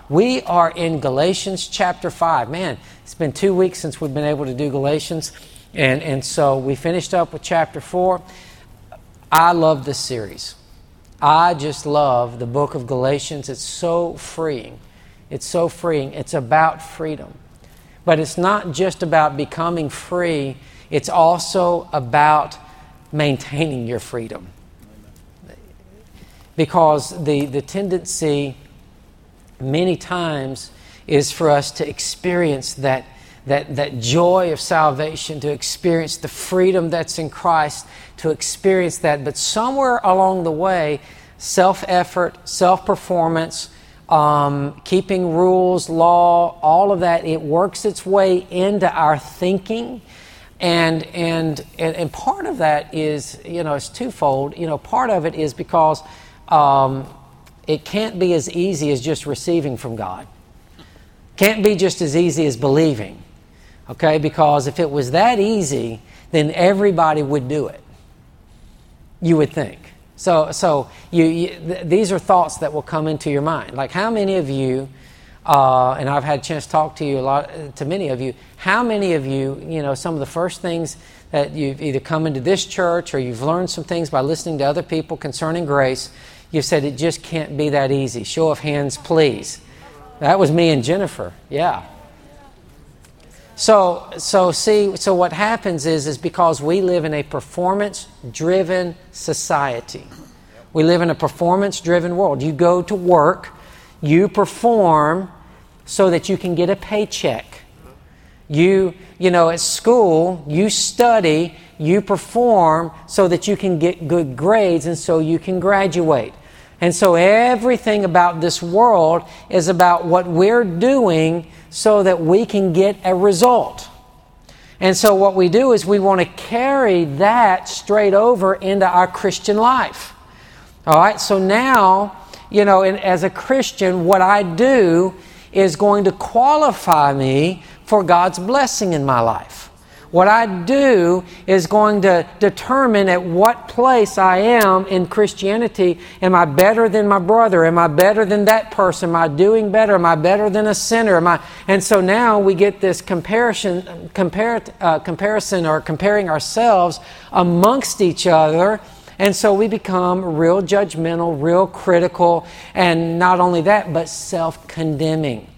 We are in Galatians chapter 5. Man, it's been 2 weeks since we've been able to do Galatians. And so we finished up with chapter 4. I love this series. I just love the book of Galatians. It's so freeing. It's so freeing. It's about freedom. But it's not just about becoming free. It's also about maintaining your freedom. Because the tendency many times is for us to experience that joy of salvation, to experience the freedom that's in Christ, to experience that. But somewhere along the way, self-effort, self-performance, keeping rules, law, all of that, it works its way into our thinking. And part of that is, it's twofold. Part of it is because it can't be as easy as just receiving from God. Can't be just as easy as believing. Okay? Because if it was that easy, then everybody would do it. You would think. So these are thoughts that will come into your mind. Like how many of you, and I've had a chance to talk to many of you, how many of you, some of the first things that you've either come into this church or you've learned some things by listening to other people concerning grace, you've said it just can't be that easy. Show of hands, please. That was me and Jennifer. Yeah. So what happens is because we live in a performance-driven society. We live in a performance-driven world. You go to work, you perform so that you can get a paycheck. You at school, you study, you perform so that you can get good grades and so you can graduate. And so everything about this world is about what we're doing so that we can get a result. And so what we do is we want to carry that straight over into our Christian life. All right, so now, as a Christian, what I do is going to qualify me for God's blessing in my life. What I do is going to determine at what place I am in Christianity. Am I better than my brother? Am I better than that person? Am I doing better? Am I better than a sinner? And so now we get this comparison or comparing ourselves amongst each other. And so we become real judgmental, real critical, and not only that, but self-condemning.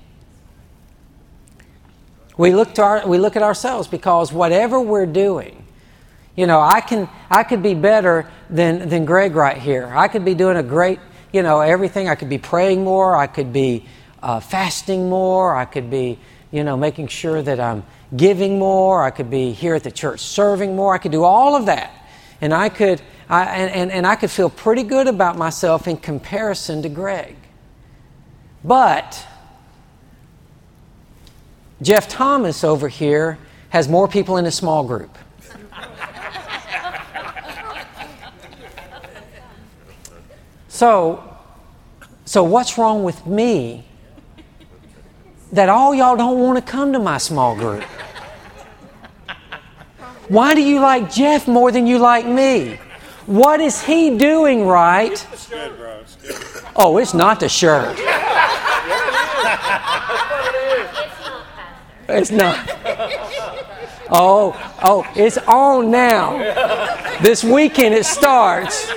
We look at ourselves because whatever we're doing, I could be better than Greg right here. I could be doing a great, everything. I could be praying more. I could be fasting more. I could be, making sure that I'm giving more. I could be here at the church serving more. I could do all of that, and I could feel pretty good about myself in comparison to Greg. But Jeff Thomas over here has more people in his small group. So what's wrong with me that all y'all don't want to come to my small group? Why do you like Jeff more than you like me? What is he doing right? It's good, bro. It's good. Oh, it's not the shirt. It's not. Oh, it's on now. This weekend it starts.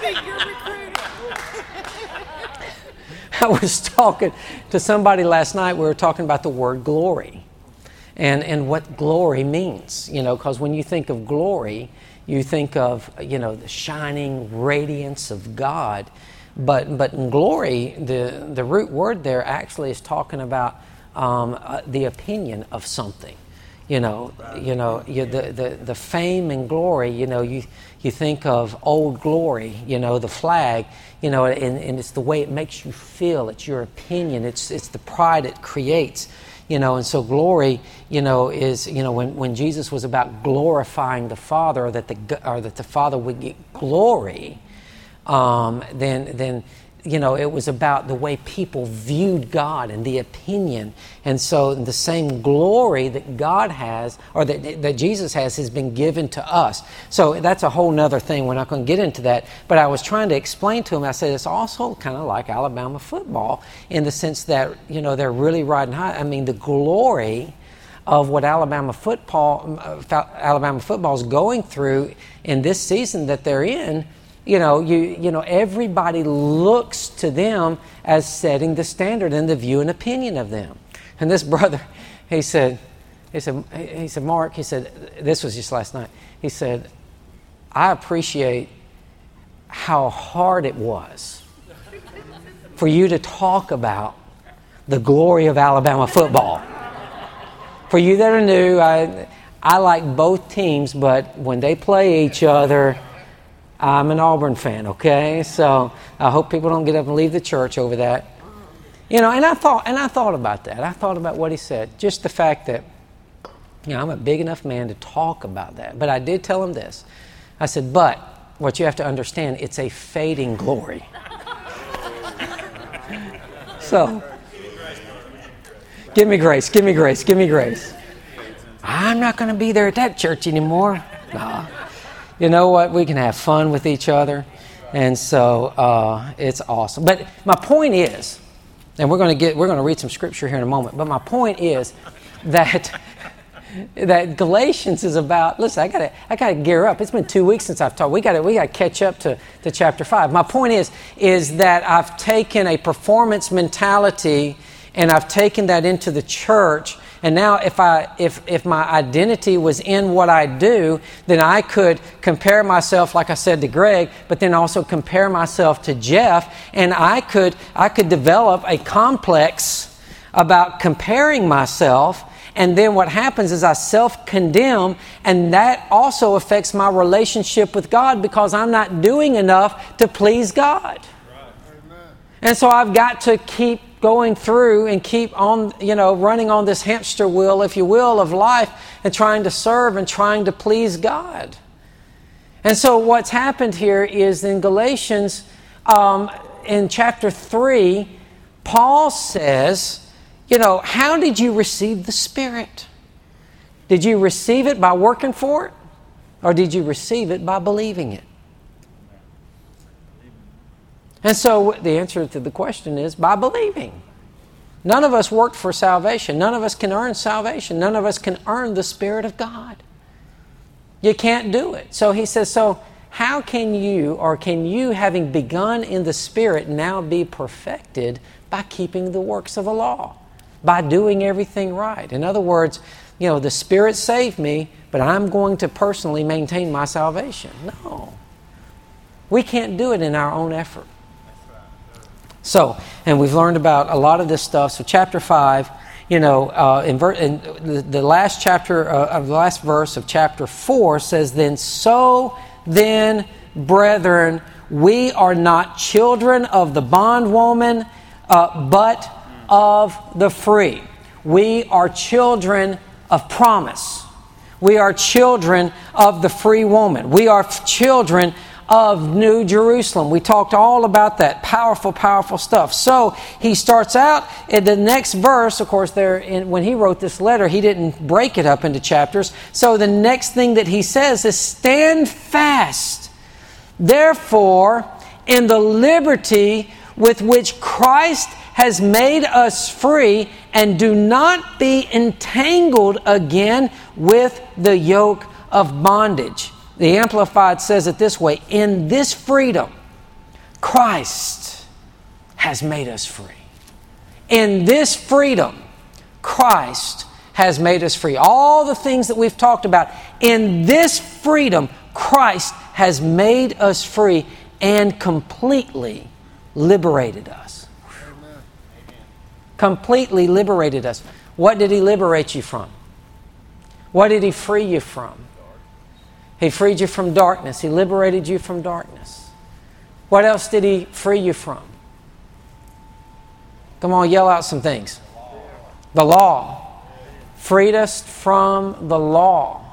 I was talking to somebody last night. We were talking about the word glory and what glory means. Because when you think of glory, you think of, the shining radiance of God. But in glory, the root word there actually is talking about the opinion of something, the fame and glory. You think of Old Glory, the flag, and it's the way it makes you feel. It's your opinion. It's the pride it creates, And so glory, is when Jesus was about glorifying the Father, or that the Father would get glory, then it was about the way people viewed God and the opinion. And so the same glory that God has, or that Jesus has been given to us. So that's a whole nother thing. We're not going to get into that. But I was trying to explain to him, I said, it's also kind of like Alabama football in the sense that, they're really riding high. I mean, the glory of what Alabama football is going through in this season that they're in, everybody looks to them as setting the standard and the view and opinion of them. And this brother, he said, Mark, he said, this was just last night. He said, I appreciate how hard it was for you to talk about the glory of Alabama football. For you that are new, I like both teams, but when they play each other, I'm an Auburn fan, okay? So I hope people don't get up and leave the church over that. And I thought about that. I thought about what he said. Just the fact that, I'm a big enough man to talk about that. But I did tell him this. I said, but what you have to understand, it's a fading glory. So, give me grace, give me grace, give me grace. I'm not going to be there at that church anymore. No. You know what? We can have fun with each other. And so it's awesome. But my point is, and we're going to read some scripture here in a moment, but my point is that Galatians is about, listen, I got to gear up. It's been 2 weeks since I've taught. We got to catch up to chapter 5. My point is that I've taken a performance mentality and I've taken that into the church. And now if my identity was in what I do, then I could compare myself, like I said to Greg, but then also compare myself to Jeff, and I could develop a complex about comparing myself, and then what happens is I self-condemn, and that also affects my relationship with God because I'm not doing enough to please God. Right. And so I've got to keep going through and keep on, running on this hamster wheel, if you will, of life and trying to serve and trying to please God. And so what's happened here is in Galatians, in chapter 3, Paul says, how did you receive the Spirit? Did you receive it by working for it? Or did you receive it by believing it? And so the answer to the question is by believing. None of us worked for salvation. None of us can earn salvation. None of us can earn the Spirit of God. You can't do it. So he says, so how can you, having begun in the Spirit, now be perfected by keeping the works of the law? By doing everything right. In other words, the Spirit saved me, but I'm going to personally maintain my salvation. No. We can't do it in our own effort. So, and we've learned about a lot of this stuff. So chapter 5, in the last chapter of the last verse of chapter 4 says, then, brethren, we are not children of the bondwoman, but of the free. We are children of promise. We are children of the free woman. We are children of New Jerusalem. We talked all about that. Powerful, powerful stuff. So he starts out in the next verse. Of course, when he wrote this letter, he didn't break it up into chapters. So the next thing that he says is, stand fast, therefore, in the liberty with which Christ has made us free, and do not be entangled again with the yoke of bondage. The Amplified says it this way: in this freedom, Christ has made us free. In this freedom, Christ has made us free. All the things that we've talked about, in this freedom, Christ has made us free and completely liberated us. Amen. Completely liberated us. What did He liberate you from? What did He free you from? He freed you from darkness. He liberated you from darkness. What else did He free you from? Come on, yell out some things. The law. Freed us from the law.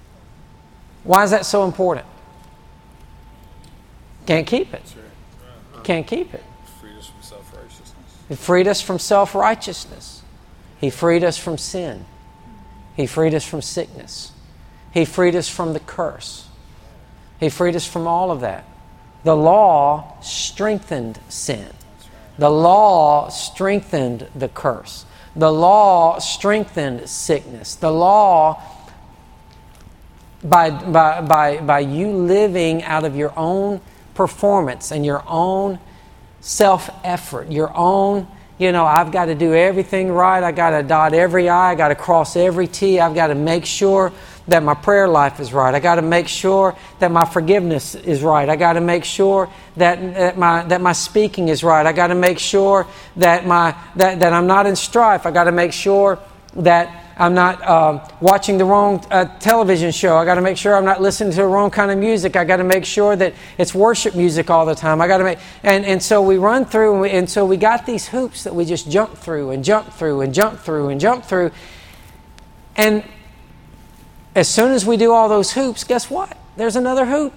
Why is that so important? Can't keep it. Can't keep it. Freed us from self-righteousness. He freed us from self-righteousness. He freed us from sin. He freed us from sickness. He freed us from the curse. He freed us from all of that. The law strengthened sin. The law strengthened the curse. The law strengthened sickness. The law, by you living out of your own performance and your own self-effort, your own, I've got to do everything right. I got to dot every I. I got to cross every T. I've got to make sure that my prayer life is right. I got to make sure that my forgiveness is right. I got to make sure that my speaking is right. I got to make sure that that I'm not in strife. I got to make sure that I'm not watching the wrong television show. I got to make sure I'm not listening to the wrong kind of music. I got to make sure that it's worship music all the time. I got to make and so we run through and so we got these hoops that we just jump through and jump through and jump through and jump through. And as soon as we do all those hoops, guess what? There's another hoop.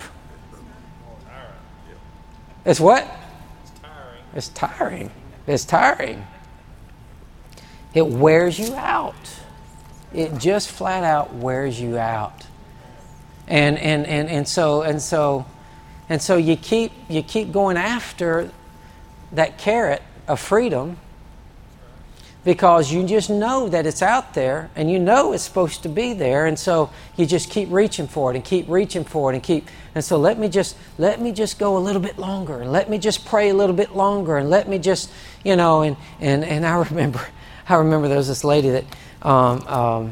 It's what? It's tiring. It's tiring. It wears you out. It just flat out wears you out. And so you keep going after that carrot of freedom because you just know that it's out there and you know it's supposed to be there, and so you just keep reaching for it and keep reaching for it and so let me just go a little bit longer and let me just pray a little bit longer and let me just and I remember there was this lady that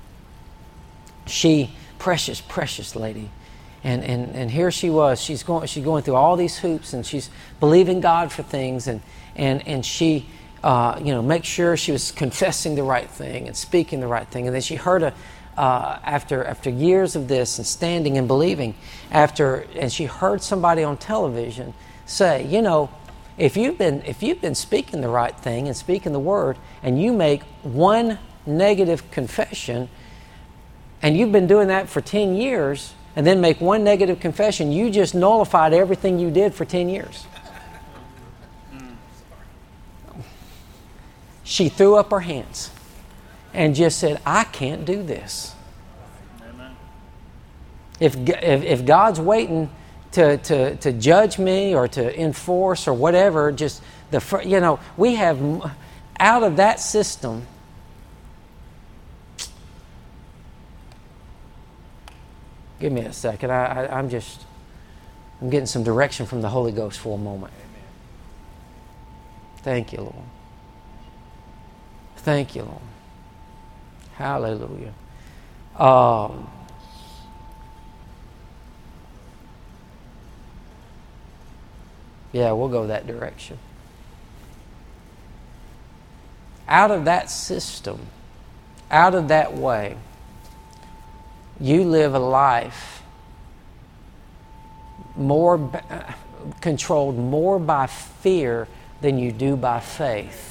she precious lady, and here she was, she's going through all these hoops and she's believing God for things and she make sure she was confessing the right thing and speaking the right thing. And then she heard after years of this and standing and believing, and she heard somebody on television say, if you've been speaking the right thing and speaking the word, and you make one negative confession, and you've been doing that for 10 years, and then make one negative confession, you just nullified everything you did for 10 years. She threw up her hands and just said, I can't do this. Amen. If God's waiting to judge me or to enforce or whatever, we have out of that system. Give me a second. I'm getting some direction from the Holy Ghost for a moment. Amen. Thank you, Lord. Thank you, Lord. Hallelujah. Yeah, we'll go that direction. Out of that system, out of that way, you live a life controlled more by fear than you do by faith.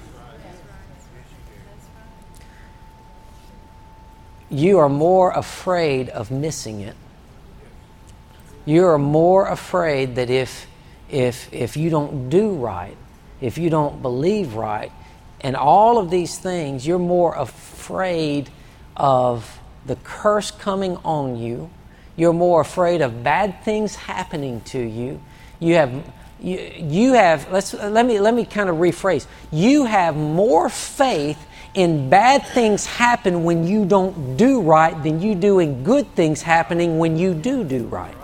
You are more afraid of missing it. You are more afraid that if you don't do right, if you don't believe right, and all of these things, you're more afraid of the curse coming on you. You're more afraid of bad things happening to you. Let me kind of rephrase. You have more faith in bad things happen when you don't do right than you do in good things happening when you do right.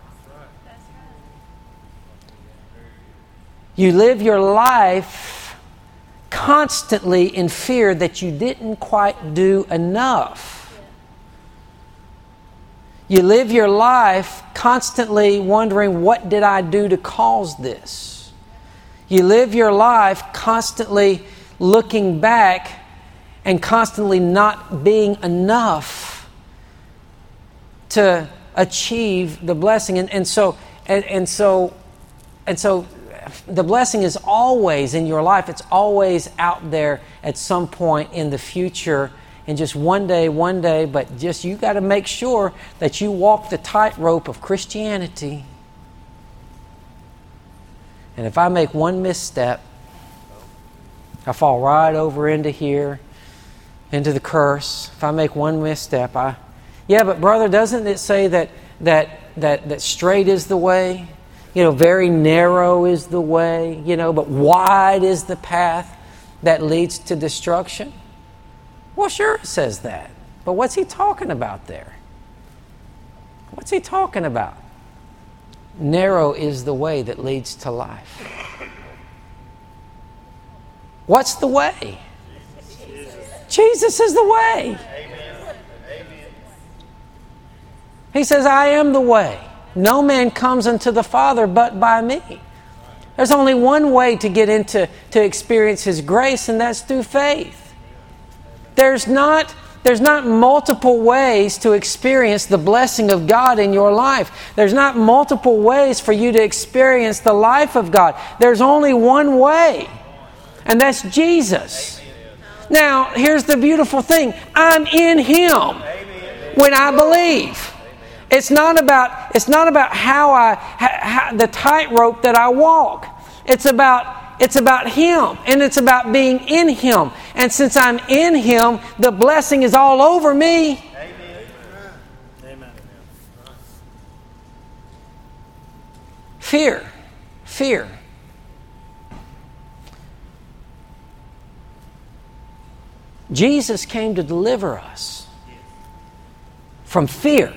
You live your life constantly in fear that you didn't quite do enough. You live your life constantly wondering, what did I do to cause this? You live your life constantly looking back and constantly not being enough to achieve the blessing. And so the blessing is always in your life. It's always out there at some point in the future. And just one day, but just you got to make sure that you walk the tightrope of Christianity. And if I make one misstep, I fall right over into here, into the curse. If I make one misstep, yeah, but brother, doesn't it say that straight is the way? Very narrow is the way, but wide is the path that leads to destruction? Well, sure it says that. But what's he talking about there? What's he talking about? Narrow is the way that leads to life. What's the way? Jesus is the way. He says, I am the way. No man comes unto the Father but by me. There's only one way to get into to experience His grace, and that's through faith. There's not multiple ways to experience the blessing of God in your life. There's not multiple ways for you to experience the life of God. There's only one way, and that's Jesus. Now, here's the beautiful thing. I'm in Him when I believe. It's not about how the tightrope that I walk. It's about Him, and it's about being in Him. And since I'm in Him, the blessing is all over me. Amen. Fear. Jesus came to deliver us from fear.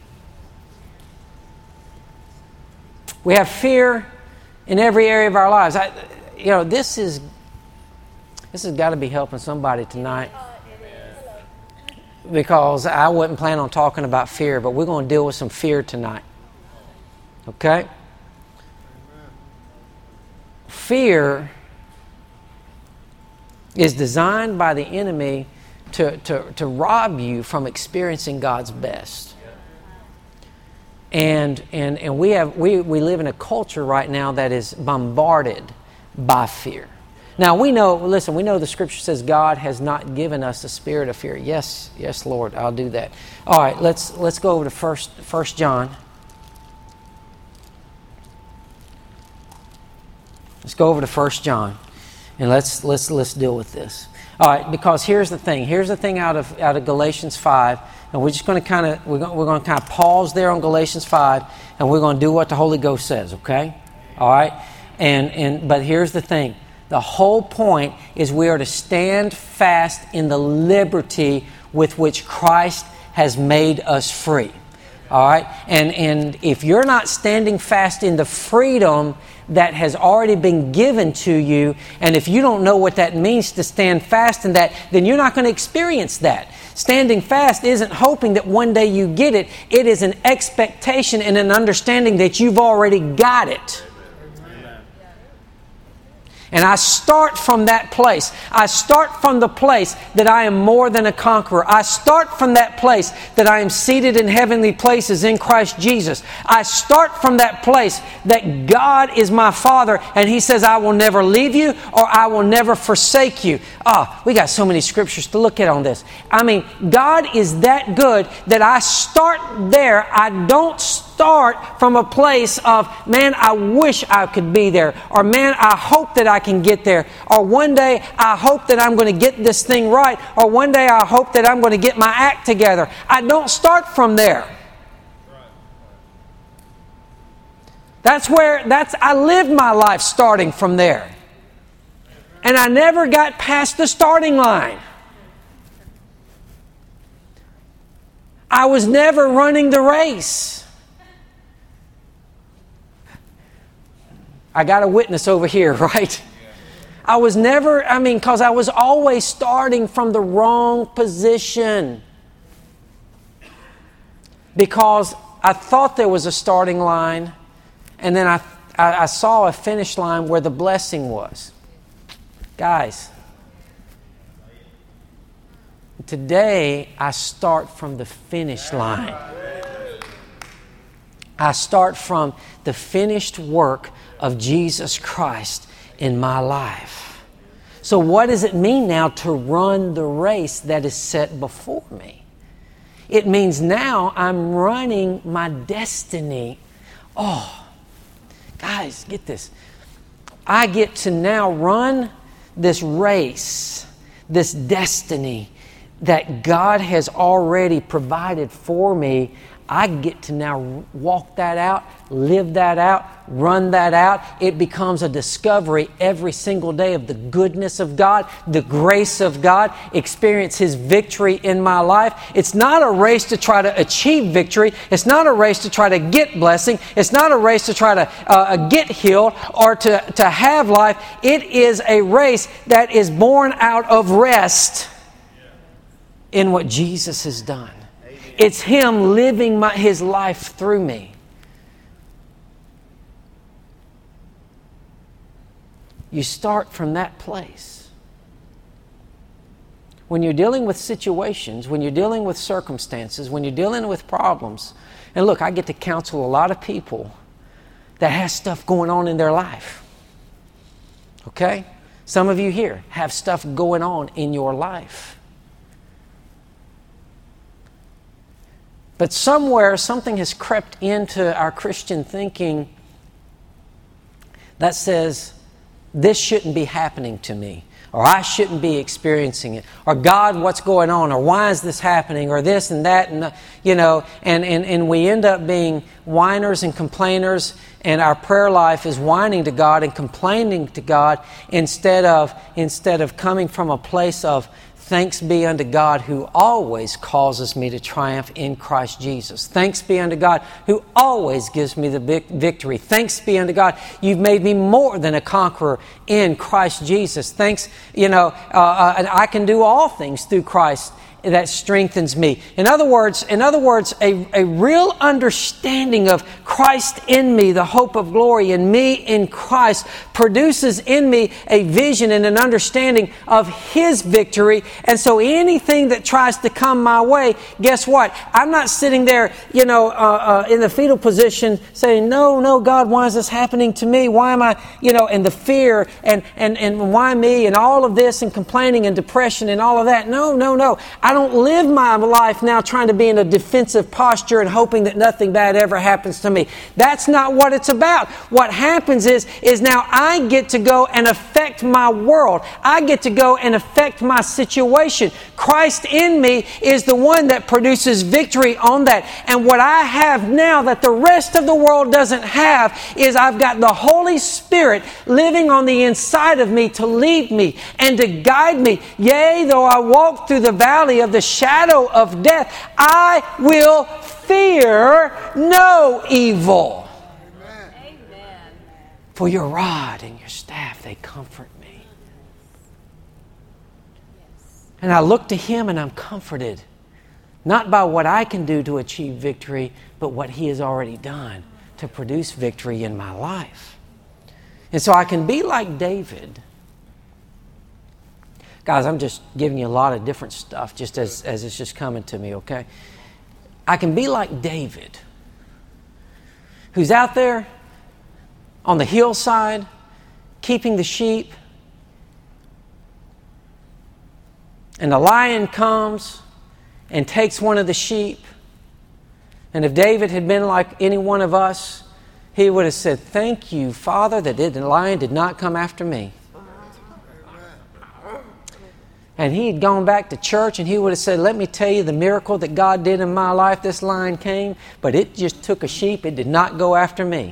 We have fear in every area of our lives. This has got to be helping somebody tonight, because I wasn't planning on talking about fear, but we're going to deal with some fear tonight. Okay? Fear is designed by the enemy to rob you from experiencing God's best. And we live in a culture right now that is bombarded by fear. Now we know the Scripture says God has not given us a spirit of fear. Yes, Lord, I'll do that. All right, let's go over to First John. Let's go over to 1 John, and let's deal with this. All right, because here's the thing. Here's the thing out of Galatians 5, and we're just going to kind of pause there on Galatians 5, and we're going to do what the Holy Ghost says. Okay, all right. But here's the thing. The whole point is we are to stand fast in the liberty with which Christ has made us free. All right, and if you're not standing fast in the freedom that has already been given to you, and if you don't know what that means to stand fast in that, then you're not going to experience that. Standing fast isn't hoping that one day you get it. It is an expectation and an understanding that you've already got it. And I start from that place. I start from the place that I am more than a conqueror. I start from that place that I am seated in heavenly places in Christ Jesus. I start from that place that God is my Father, and He says, I will never leave you or I will never forsake you. We got so many scriptures to look at on this. I mean, God is that good that I start there. I don't start from a place of, man, I wish I could be there, or man, I hope that I can get there, or one day I hope that I'm going to get this thing right, or one day I hope that I'm going to get my act together. I don't start from there. I lived my life starting from there. And I never got past the starting line. I was never running the race. I got a witness over here, right? I was never, because I was always starting from the wrong position. Because I thought there was a starting line, and then I saw a finish line where the blessing was. Guys, today I start from the finish line. I start from the finished work of Jesus Christ in my life. So what does it mean now to run the race that is set before me? It means now I'm running my destiny. Oh, guys, get this. I get to now run this race, this destiny that God has already provided for me. I get to now walk that out, live that out, run that out. It becomes a discovery every single day of the goodness of God, the grace of God, experience His victory in my life. It's not a race to try to achieve victory. It's not a race to try to get blessing. It's not a race to try to get healed or to have life. It is a race that is born out of rest in what Jesus has done. It's Him living His life through me. You start from that place. When you're dealing with situations, when you're dealing with circumstances, when you're dealing with problems, and look, I get to counsel a lot of people that has stuff going on in their life. Okay? Some of you here have stuff going on in your life. But somewhere, something has crept into our Christian thinking that says, this shouldn't be happening to me, or I shouldn't be experiencing it, or God, what's going on, or why is this happening, or this and that, and and we end up being whiners and complainers, and our prayer life is whining to God and complaining to God instead of coming from a place of thanks be unto God who always causes me to triumph in Christ Jesus. Thanks be unto God who always gives me the victory. Thanks be unto God, you've made me more than a conqueror in Christ Jesus. Thanks, and I can do all things through Christ that strengthens me. In other words, a real understanding of Christ in me, the hope of glory, and me in Christ produces in me a vision and an understanding of His victory. And so anything that tries to come my way, guess what? I'm not sitting there, in the fetal position saying, no, God, why is this happening to me? Why am I, and the fear and why me and all of this and complaining and depression and all of that. No. I don't live my life now trying to be in a defensive posture and hoping that nothing bad ever happens to me. That's not what it's about. What happens is now I get to go and affect my world. I get to go and affect my situation. Christ in me is the one that produces victory on that. And what I have now that the rest of the world doesn't have is I've got the Holy Spirit living on the inside of me to lead me and to guide me. Yea, though I walk through the valley of the shadow of death, I will fear no evil. Amen. For your rod and your staff, they comfort me. And I look to Him and I'm comforted. Not by what I can do to achieve victory, but what He has already done to produce victory in my life. And so I can be like David. Guys, I'm just giving you a lot of different stuff just as it's just coming to me, okay? I can be like David, who's out there on the hillside, keeping the sheep, and the lion comes and takes one of the sheep. And if David had been like any one of us, he would have said, thank you, Father, that the lion did not come after me. And he had gone back to church and he would have said, let me tell you the miracle that God did in my life. This lion came, but it just took a sheep. It did not go after me.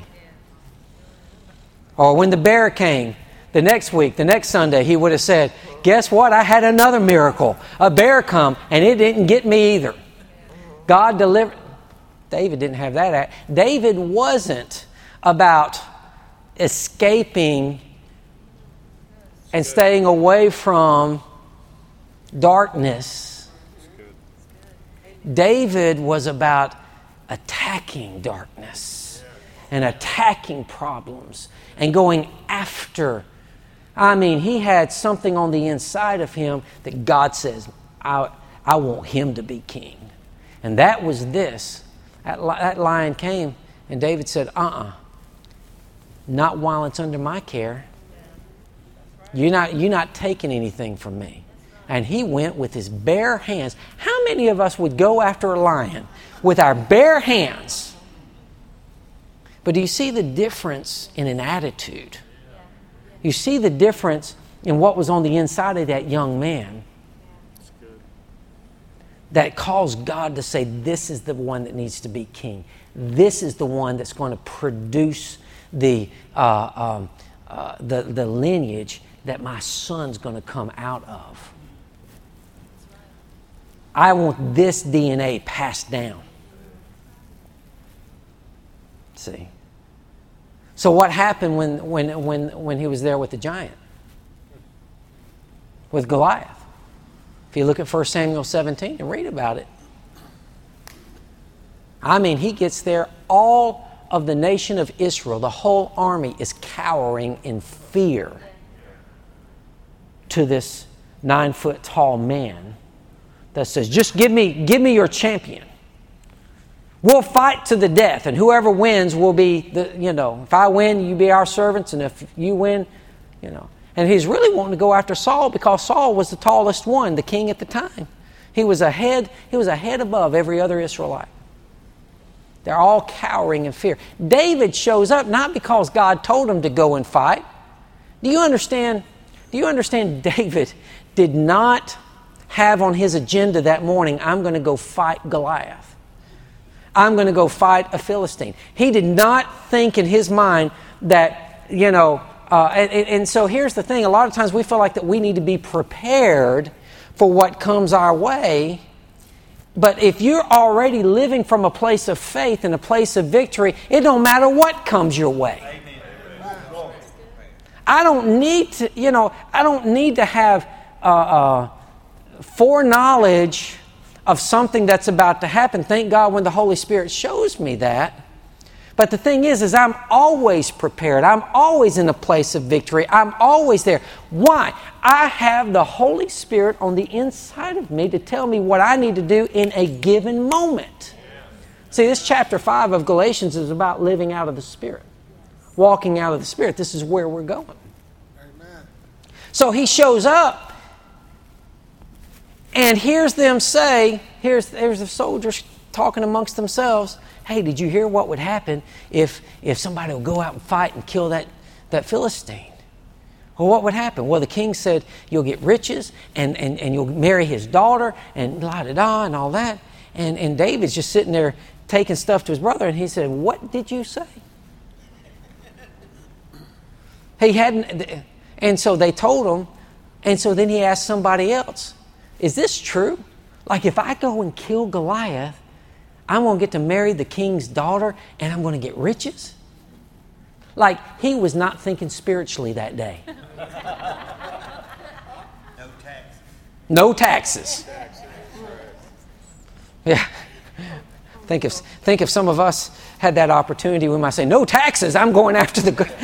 Or when the bear came the next week, the next Sunday, he would have said, guess what? I had another miracle. A bear come and it didn't get me either. God delivered. David didn't have that. David wasn't about escaping and staying away from darkness. David was about attacking darkness and attacking problems and going after. He had something on the inside of him that God says, I want him to be king. And that was this. That lion came and David said, not while it's under my care. You're not taking anything from me. And he went with his bare hands. How many of us would go after a lion with our bare hands? But do you see the difference in an attitude? You see the difference in what was on the inside of that young man that caused God to say, this is the one that needs to be king. This is the one that's going to produce the lineage that my son's going to come out of. I want this DNA passed down. See? So what happened when he was there with the giant? With Goliath? If you look at 1 Samuel 17 and read about it. I mean, he gets there, all of the nation of Israel, the whole army is cowering in fear to this 9-foot tall man that says, just give me your champion. We'll fight to the death, and whoever wins will be, if I win, you be our servants, and if you win, And he's really wanting to go after Saul because Saul was the tallest one, the king at the time. He was a head above every other Israelite. They're all cowering in fear. David shows up not because God told him to go and fight. Do you understand David did not have on his agenda that morning, I'm going to go fight Goliath. I'm going to go fight a Philistine. He did not think in his mind that, and so here's the thing. A lot of times we feel like that we need to be prepared for what comes our way. But if you're already living from a place of faith and a place of victory, it don't matter what comes your way. I don't need to have foreknowledge of something that's about to happen. Thank God when the Holy Spirit shows me that. But the thing is I'm always prepared. I'm always in a place of victory. I'm always there. Why? I have the Holy Spirit on the inside of me to tell me what I need to do in a given moment. See, this chapter 5 of Galatians is about living out of the Spirit. Walking out of the Spirit. This is where we're going. Amen. So he shows up and hears them say, here's the soldiers talking amongst themselves, hey, did you hear what would happen if somebody would go out and fight and kill that Philistine? Well, what would happen? Well, the king said, you'll get riches and you'll marry his daughter and la-da-da and all that. And David's just sitting there taking stuff to his brother and he said, what did you say? He hadn't, and so they told him, and so then he asked somebody else, is this true? Like if I go and kill Goliath, I'm going to get to marry the king's daughter and I'm going to get riches? Like he was not thinking spiritually that day. No taxes. Yeah. Think if some of us had that opportunity, we might say, no taxes, I'm going after the good.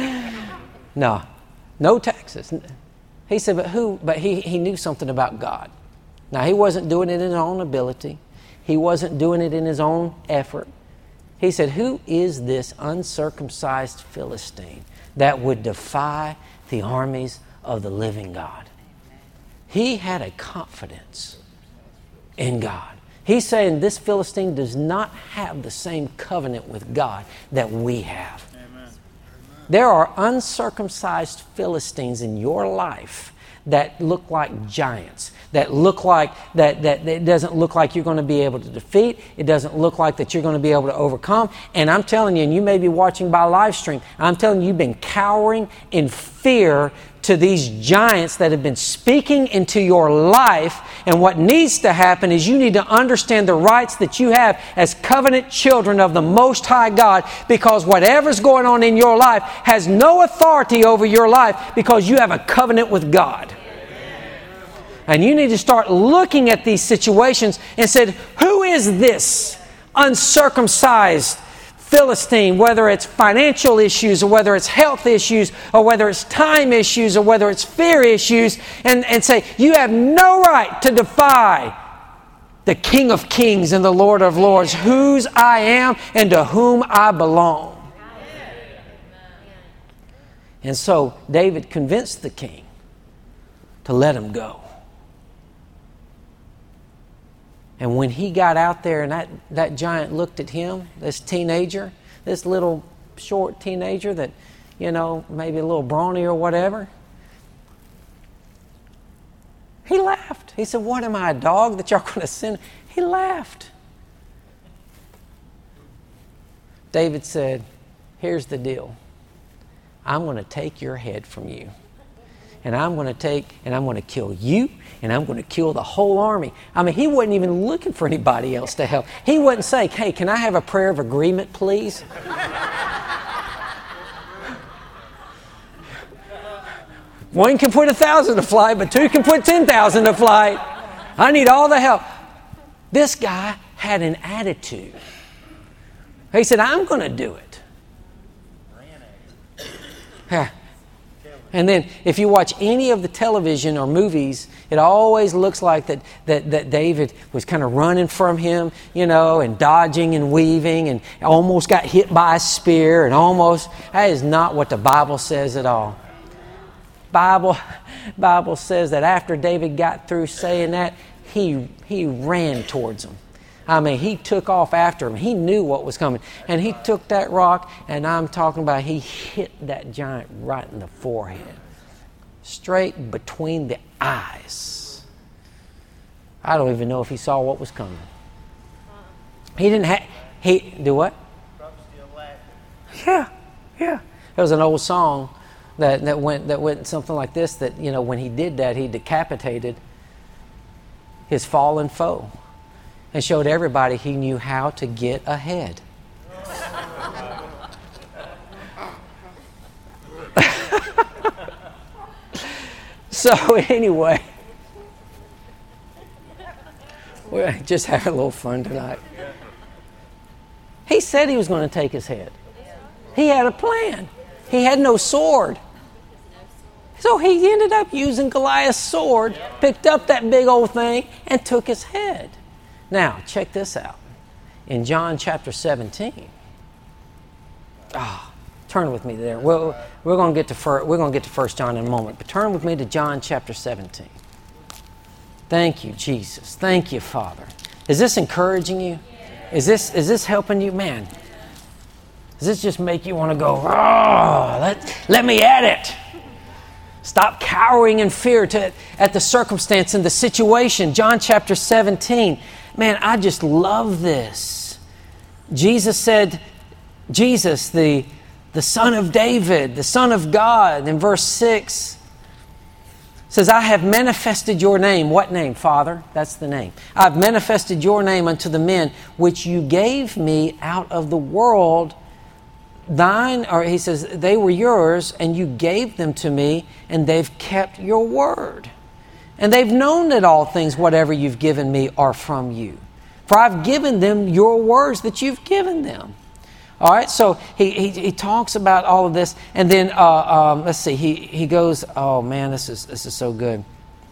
No taxes. He said, but he knew something about God. Now, he wasn't doing it in his own ability. He wasn't doing it in his own effort. He said, who is this uncircumcised Philistine that would defy the armies of the living God? He had a confidence in God. He's saying this Philistine does not have the same covenant with God that we have. Amen. There are uncircumcised Philistines in your life that look like giants, that look like that it doesn't look like you're going to be able to defeat. It doesn't look like that you're going to be able to overcome. And I'm telling you, and you may be watching by live stream, I'm telling you, you've been cowering in fear to these giants that have been speaking into your life. And what needs to happen is you need to understand the rights that you have as covenant children of the Most High God, because whatever's going on in your life has no authority over your life because you have a covenant with God. And you need to start looking at these situations and said, who is this uncircumcised Philistine, whether it's financial issues or whether it's health issues or whether it's time issues or whether it's fear issues, and say, you have no right to defy the King of Kings and the Lord of Lords, whose I am and to whom I belong. And so David convinced the king to let him go. And when he got out there and that giant looked at him, this teenager, this little short teenager that, maybe a little brawny or whatever. He laughed. He said, what am I, a dog that y'all going to send? He laughed. David said, here's the deal. I'm going to take your head from you. And I'm going to kill you, and I'm going to kill the whole army. I mean, he wasn't even looking for anybody else to help. He wasn't saying, hey, can I have a prayer of agreement, please? One can put 1,000 to flight, but two can put 10,000 to flight. I need all the help. This guy had an attitude. He said, I'm going to do it. Yeah. And then if you watch any of the television or movies, it always looks like that David was kind of running from him, and dodging and weaving and almost got hit by a spear and almost. That is not what the Bible says at all. Bible says that after David got through saying that, he ran towards him. I mean, he took off after him. He knew what was coming. And he took that rock, and I'm talking about he hit that giant right in the forehead. Straight between the eyes. I don't even know if he saw what was coming. He didn't have... He... Do what? Yeah. There was an old song that went something like this, that, when he did that, he decapitated his fallen foe. And showed everybody he knew how to get ahead. So anyway, we're just having a little fun tonight. He said he was going to take his head. He had a plan. He had no sword. So he ended up using Goliath's sword, picked up that big old thing, and took his head. Now, check this out. In John chapter 17. Turn with me there. We're going to get to 1 John in a moment, but turn with me to John chapter 17. Thank you, Jesus. Thank you, Father. Is this encouraging you? Is this helping you? Man, does this just make you want to go, let me at it? Stop cowering in fear at the circumstance and the situation. John chapter 17. Man, I just love this. Jesus said, the Son of David, the Son of God, in verse 6, says, I have manifested your name. What name, Father? That's the name. I've manifested your name unto the men which you gave me out of the world. He says, they were yours, and you gave them to me, and they've kept your word. And they've known that all things, whatever you've given me, are from you. For I've given them your words that you've given them. All right, so he talks about all of this, and then let's see. He goes. Oh man, this is so good.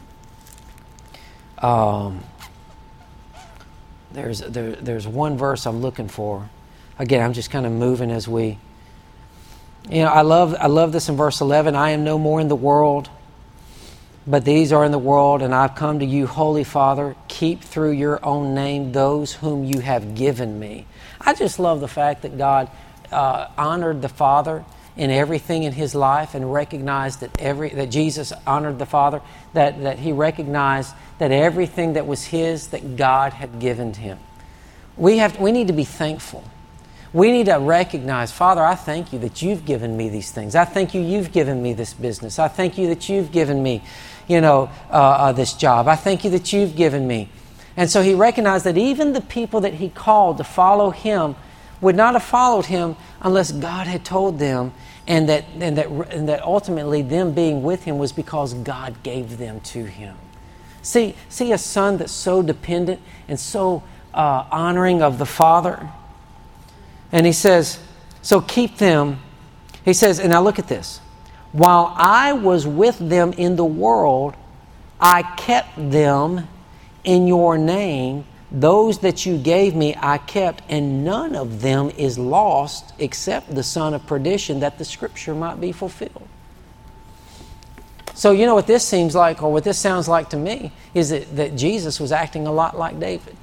There's one verse I'm looking for. Again, I'm just kind of moving as we. I love this in verse 11. I am no more in the world, but these are in the world, and I've come to you, Holy Father. Keep through your own name those whom you have given me. I just love the fact that God honored the Father in everything in His life, and recognized that Jesus honored the Father, that He recognized that everything that was His, that God had given to Him. We need to be thankful. We need to recognize, Father, I thank you that you've given me these things. I thank you've given me this business. I thank you that you've given me, this job. I thank you that you've given me. And so he recognized that even the people that he called to follow him would not have followed him unless God had told them, and that ultimately them being with him was because God gave them to him. See a son that's so dependent and so honoring of the Father. And he says, so keep them. He says, and now look at this. While I was with them in the world, I kept them in your name. Those that you gave me I kept, and none of them is lost except the son of perdition, that the scripture might be fulfilled. So you know what this seems like, or what this sounds like to me, is that Jesus was acting a lot like David.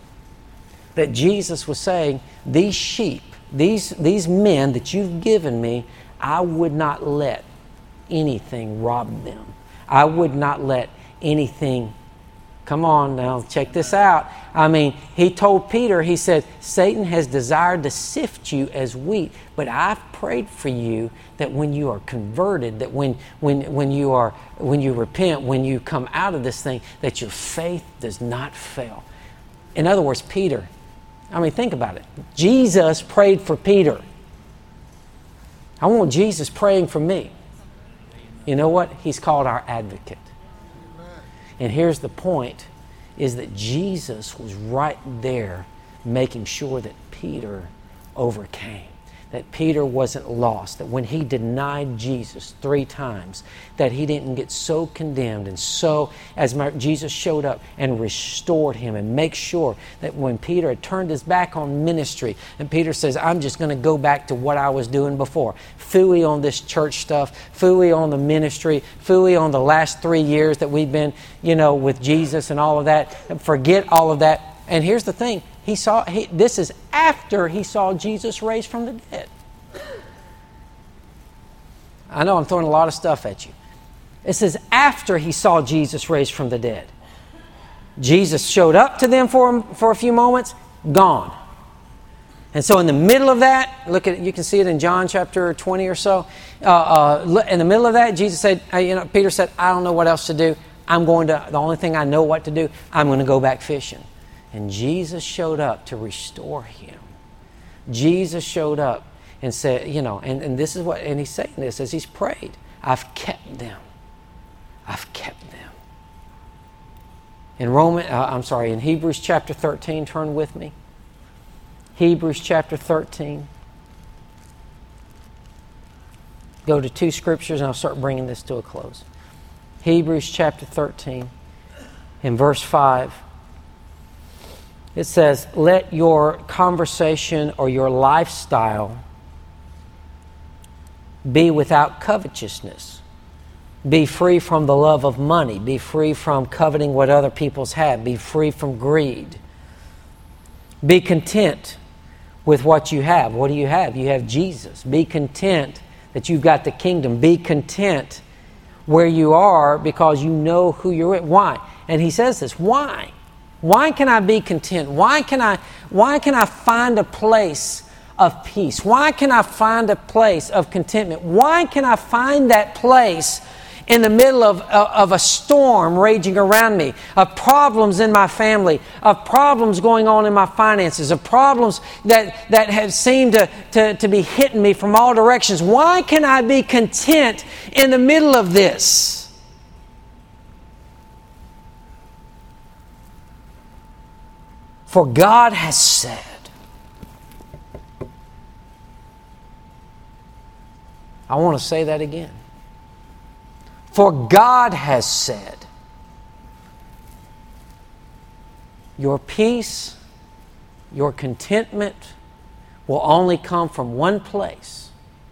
That Jesus was saying, these sheep, these men that you've given me, I would not let anything rob them. I would not let anything... Come on now, check this out. I mean, he told Peter, he said, Satan has desired to sift you as wheat, but I've prayed for you that when you are converted, that when you repent, when you come out of this thing, that your faith does not fail. In other words, Peter, I mean, think about it. Jesus prayed for Peter. I want Jesus praying for me. You know what? He's called our advocate. And here's the point, is that Jesus was right there making sure that Peter overcame, that Peter wasn't lost, that when he denied Jesus 3 times, that he didn't get so condemned. And so, as Jesus showed up and restored him and make sure that when Peter had turned his back on ministry, and Peter says, I'm just going to go back to what I was doing before. Phooey on this church stuff, phooey on the ministry, phooey on the last 3 years that we've been, with Jesus and all of that. Forget all of that. And here's the thing. This is after he saw Jesus raised from the dead. I know I'm throwing a lot of stuff at you. This is after he saw Jesus raised from the dead. Jesus showed up to them for a few moments, gone. And so in the middle of that, you can see it in John chapter 20 or so. In the middle of that, Jesus said, Peter said, I don't know what else to do. The only thing I know what to do, I'm going to go back fishing. And Jesus showed up to restore him. Jesus showed up and said, and this is what, and he's saying this as he's prayed. I've kept them. I've kept them. In Hebrews chapter 13, turn with me. Hebrews chapter 13. Go to 2 scriptures and I'll start bringing this to a close. Hebrews chapter 13, in verse 5. It says, let your conversation or your lifestyle be without covetousness. Be free from the love of money. Be free from coveting what other people's have. Be free from greed. Be content with what you have. What do you have? You have Jesus. Be content that you've got the kingdom. Be content where you are because you know who you're with. Why? And he says this. Why? Why can I be content? Why can I find a place of peace? Why can I find a place of contentment? Why can I find that place in the middle of a storm raging around me, of problems in my family, of problems going on in my finances, of problems that have seemed to be hitting me from all directions? Why can I be content in the middle of this? For God has said, I want to say that again. For God has said, your peace, your contentment will only come from one place.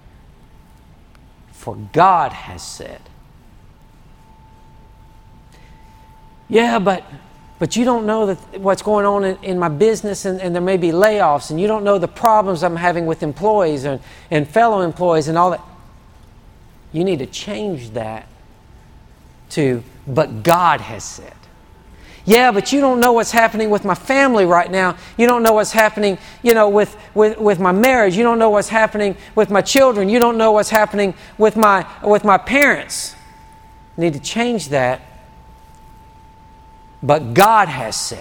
For God has said. Yeah, but you don't know what's going on in my business, and there may be layoffs, and you don't know the problems I'm having with employees and fellow employees and all that. You need to change that to, but God has said. Yeah, but you don't know what's happening with my family right now. You don't know what's happening, with my marriage. You don't know what's happening with my children. You don't know what's happening with my parents. You need to change that. But God has said.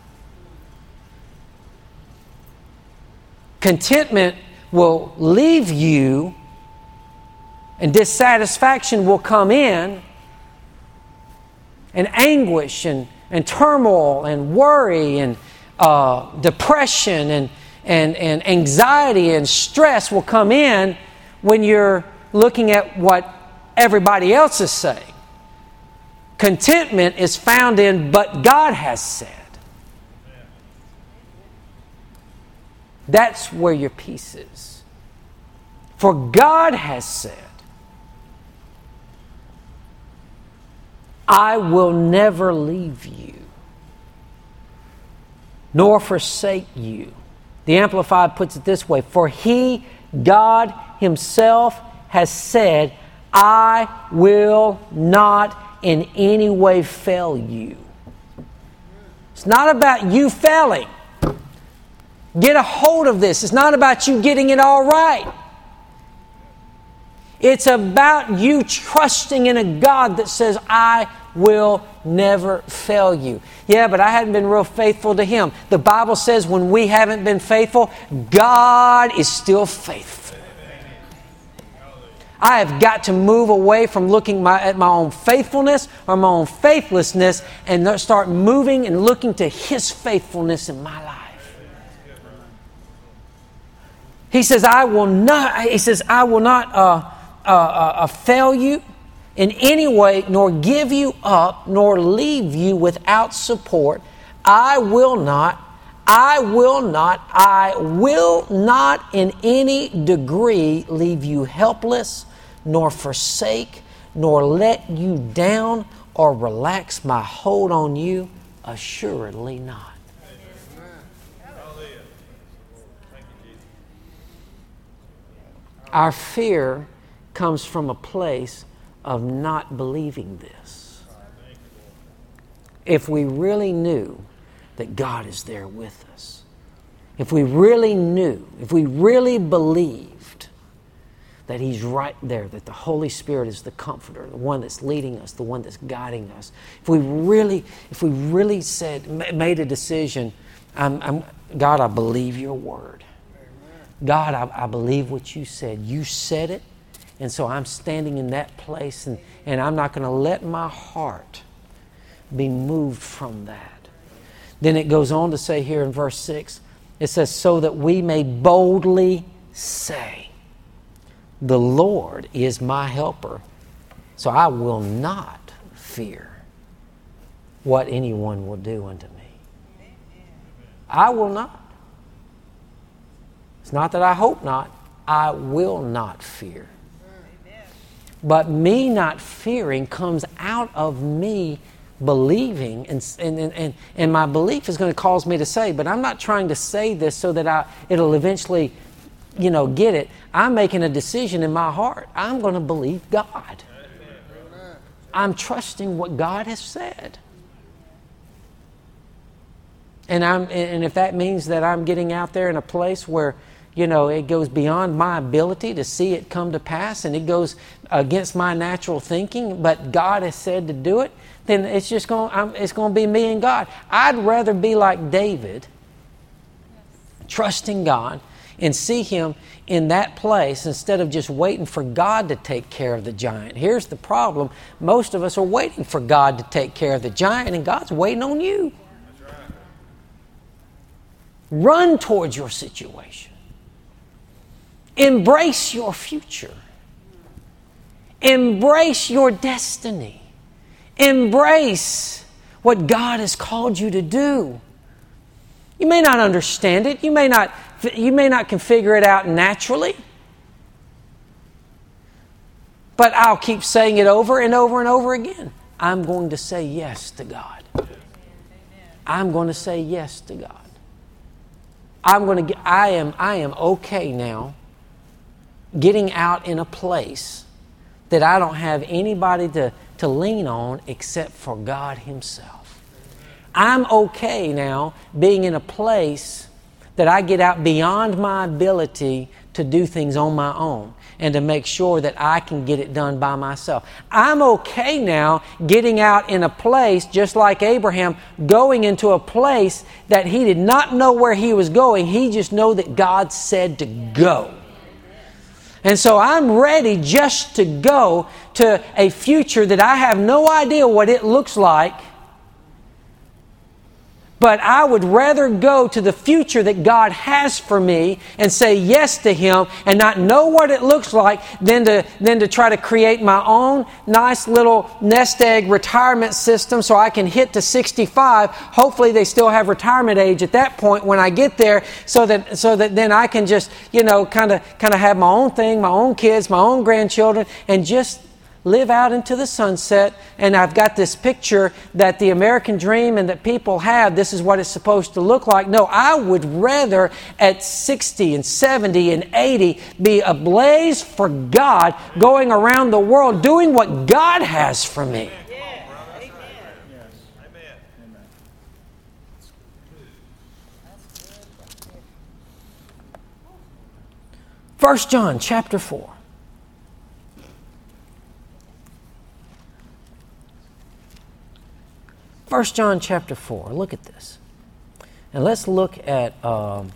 Contentment will leave you and dissatisfaction will come in, and anguish and turmoil and worry and depression and anxiety and stress will come in when you're looking at what everybody else is saying. Contentment is found in, but God has said. That's where your peace is. For God has said, I will never leave you, nor forsake you. The Amplified puts it this way, for He, God Himself, has said, I will not in any way fail you. It's not about you failing. Get a hold of this. It's not about you getting it all right. It's about you trusting in a God that says, I will never fail you. Yeah, but I hadn't been real faithful to Him. The Bible says when we haven't been faithful, God is still faithful. I have got to move away from looking at my own faithfulness or my own faithlessness and start moving and looking to His faithfulness in my life. He says, I will not fail you in any way, nor give you up, nor leave you without support. I will not in any degree leave you helpless, nor forsake, nor let you down, or relax my hold on you. Assuredly not. Our fear comes from a place of not believing this. If we really knew that God is there with us, if we really knew, if we really believed that He's right there, that the Holy Spirit is the comforter, the one that's leading us, the one that's guiding us, if we really made a decision, God, I believe your word. God, I believe what you said. You said it, and so I'm standing in that place, and I'm not going to let my heart be moved from that. Then it goes on to say here in verse 6, it says, so that we may boldly say, the Lord is my helper, so I will not fear what anyone will do unto me. I will not. It's not that I hope not. I will not fear. But me not fearing comes out of me believing, and my belief is going to cause me to say, but I'm not trying to say this so that it'll eventually, get it. I'm making a decision in my heart. I'm going to believe God. I'm trusting what God has said. And if that means that I'm getting out there in a place where, it goes beyond my ability to see it come to pass, and it goes against my natural thinking, but God has said to do it, then it's going to be me and God. I'd rather be like David, trusting God, and see Him in that place instead of just waiting for God to take care of the giant. Here's the problem. Most of us are waiting for God to take care of the giant, and God's waiting on you. Run towards your situation. Embrace your future. Embrace your destiny. Embrace what God has called you to do. You may not understand it. You may not can figure it out naturally. But I'll keep saying it over and over and over again. I'm going to say yes to God. I'm going to say yes to God. I am okay now getting out in a place that I don't have anybody to lean on except for God Himself. I'm okay now being in a place that I get out beyond my ability to do things on my own and to make sure that I can get it done by myself. I'm okay now getting out in a place just like Abraham, going into a place that he did not know where he was going. He just knew that God said to go. And so I'm ready just to go to a future that I have no idea what it looks like. But I would rather go to the future that God has for me and say yes to Him and not know what it looks like than to try to create my own nice little nest egg retirement system so I can hit to 65. Hopefully they still have retirement age at that point when I get there so that then I can just, kind of have my own thing, my own kids, my own grandchildren, and just live out into the sunset, and I've got this picture that the American dream and that people have, this is what it's supposed to look like. No, I would rather at 60 and 70 and 80 be ablaze for God, going around the world doing what God has for me. First John chapter 4. First John chapter 4. Look at this. And let's look at all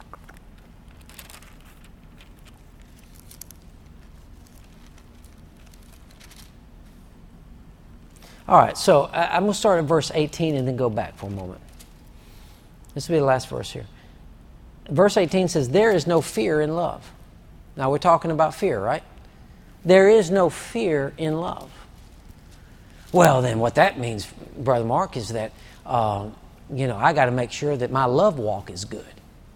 right, so I'm going to start at verse 18 and then go back for a moment. This will be the last verse here. Verse 18 says, there is no fear in love. Now we're talking about fear, right? There is no fear in love. Well, then what that means, Brother Mark, is that, I got to make sure that my love walk is good.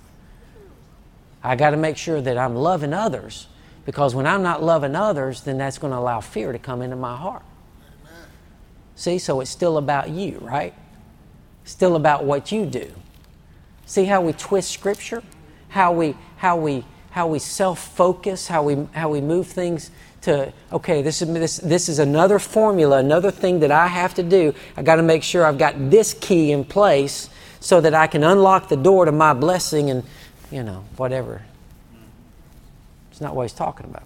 I got to make sure that I'm loving others, because when I'm not loving others, then that's going to allow fear to come into my heart. Amen. See, so it's still about you, right? Still about what you do. See how we twist Scripture? How we self-focus, how we move things to, okay, this is another formula, another thing that I have to do. I got to make sure I've got this key in place so that I can unlock the door to my blessing and, whatever. It's not what he's talking about.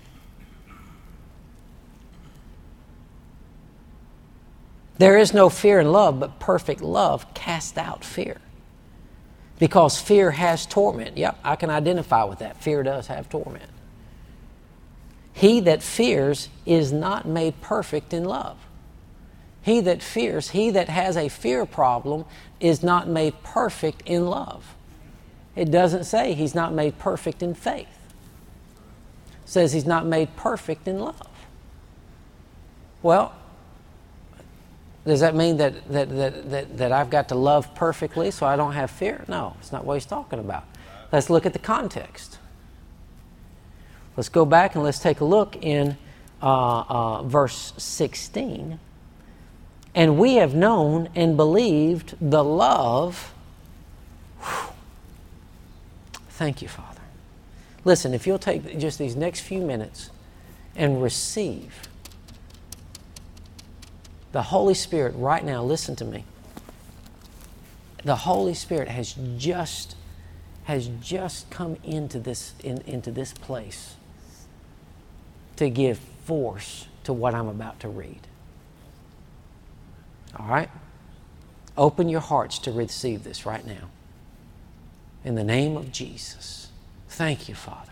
There is no fear in love, but perfect love casts out fear. Because fear has torment. Yep, I can identify with that. Fear does have torment. He that fears is not made perfect in love. He that fears, he that has a fear problem, is not made perfect in love. It doesn't say he's not made perfect in faith. It says he's not made perfect in love. Well, does that mean that I've got to love perfectly so I don't have fear? No, it's not what he's talking about. Let's look at the context. Let's go back and let's take a look in verse 16. And we have known and believed the love. Thank you, Father. Listen, if you'll take just these next few minutes and receive the Holy Spirit right now, listen to me. The Holy Spirit has just come into this place to give force to what I'm about to read. All right? Open your hearts to receive this right now. In the name of Jesus. Thank you, Father.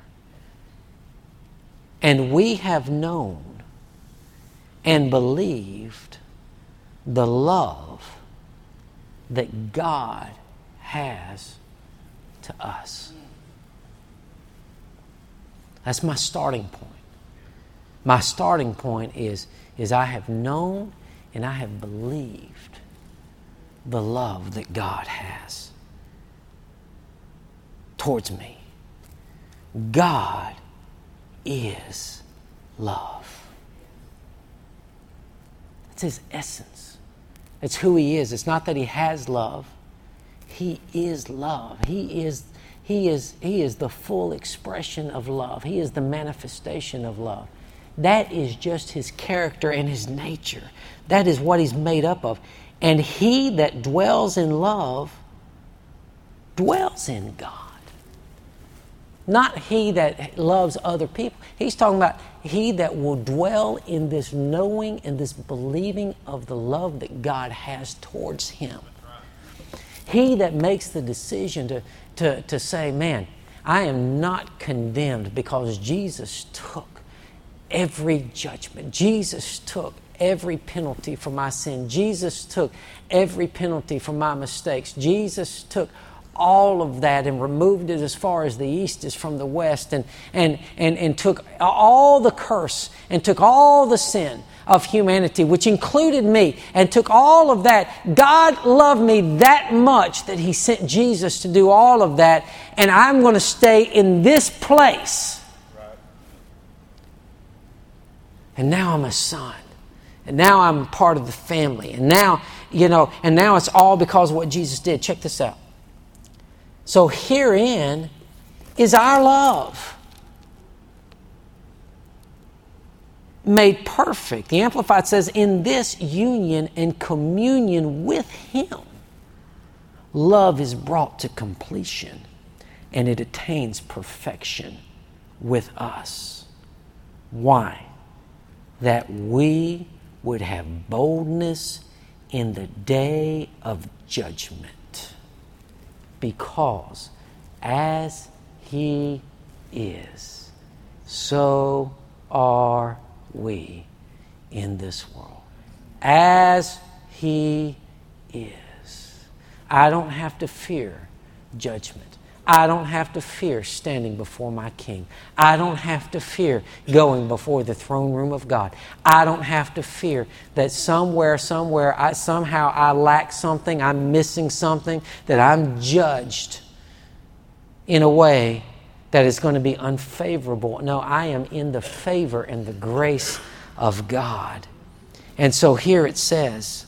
And we have known and believed the love that God has to us. That's my starting point. My starting point is I have known and I have believed the love that God has towards me. God is love. It's His essence. It's who He is. It's not that He has love. He is love. He is the full expression of love. He is the manifestation of love. That is just His character and His nature. That is what He's made up of. And he that dwells in love dwells in God. Not he that loves other people. He's talking about he that will dwell in this knowing and this believing of the love that God has towards him. He that makes the decision to say, man, I am not condemned because Jesus took every judgment. Jesus took every penalty for my sin. Jesus took every penalty for my mistakes. Jesus took all of that and removed it as far as the east is from the west, and took all the curse and took all the sin of humanity, which included me, and took all of that. God loved me that much that He sent Jesus to do all of that, and I'm going to stay in this place. And now I'm a son. And now I'm part of the family. And now, and now it's all because of what Jesus did. Check this out. So herein is our love made perfect. The Amplified says, in this union and communion with Him, love is brought to completion and it attains perfection with us. Why? That we would have boldness in the day of judgment. Because as He is, so are we in this world. As He is. I don't have to fear judgment. I don't have to fear standing before my King. I don't have to fear going before the throne room of God. I don't have to fear that somehow I lack something, I'm missing something, that I'm judged in a way that is going to be unfavorable. No, I am in the favor and the grace of God. And so here it says,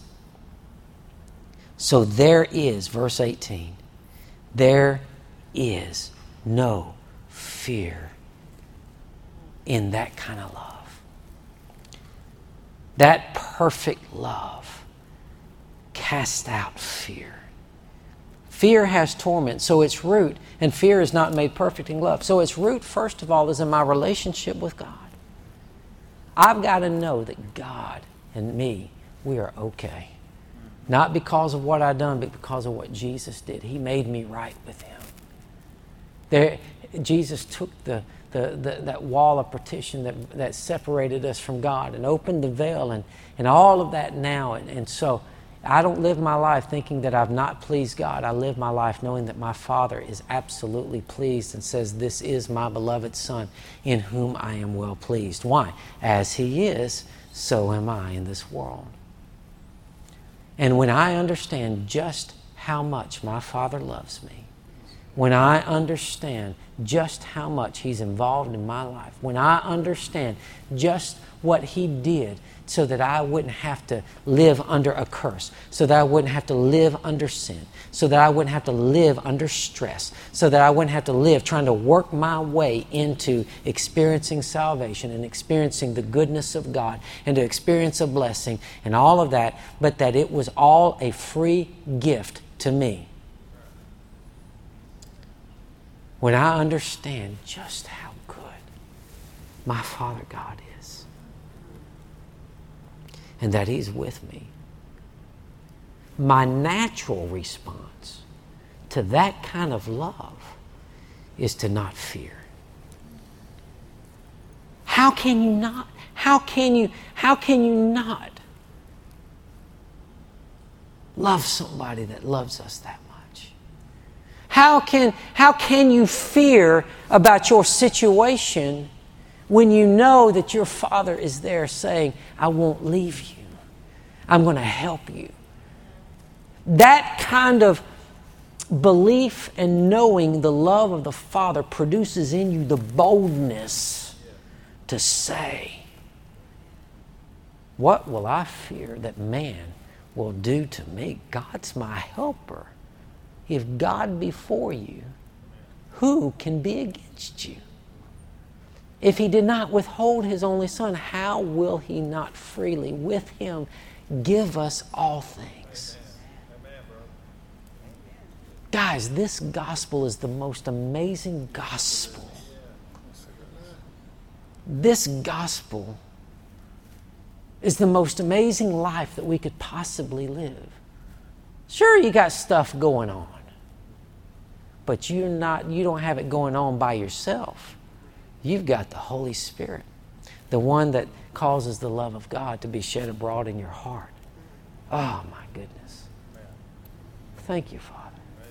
so there is, verse 18, there is no fear in that kind of love. That perfect love casts out fear. Fear has torment, so its root, and fear is not made perfect in love. So its root, first of all, is in my relationship with God. I've got to know that God and me, we are okay. Not because of what I've done, but because of what Jesus did. He made me right with Him. Jesus took that wall of partition that separated us from God and opened the veil and all of that now. And so I don't live my life thinking that I've not pleased God. I live my life knowing that my Father is absolutely pleased and says, this is my beloved Son in whom I am well pleased. Why? As He is, so am I in this world. And when I understand just how much my Father loves me, when I understand just how much He's involved in my life, when I understand just what He did so that I wouldn't have to live under a curse, so that I wouldn't have to live under sin, so that I wouldn't have to live under stress, so that I wouldn't have to live trying to work my way into experiencing salvation and experiencing the goodness of God and to experience a blessing and all of that, but that it was all a free gift to me. When I understand just how good my Father God is and that He's with me, my natural response to that kind of love is to not fear. How can you not? How can you not love somebody that loves us that much? How can you fear about your situation when you know that your Father is there saying, I won't leave you. I'm going to help you. That kind of belief and knowing the love of the Father produces in you the boldness to say, what will I fear that man will do to me? God's my helper. If God be for you, who can be against you? If He did not withhold His only Son, how will He not freely with Him give us all things? Guys, this gospel is the most amazing gospel. This gospel is the most amazing life that we could possibly live. Sure, you got stuff going on, but you don't have it going on by yourself. You've got the Holy Spirit, the one that causes the love of God to be shed abroad in your heart. Oh my goodness. Thank you, Father.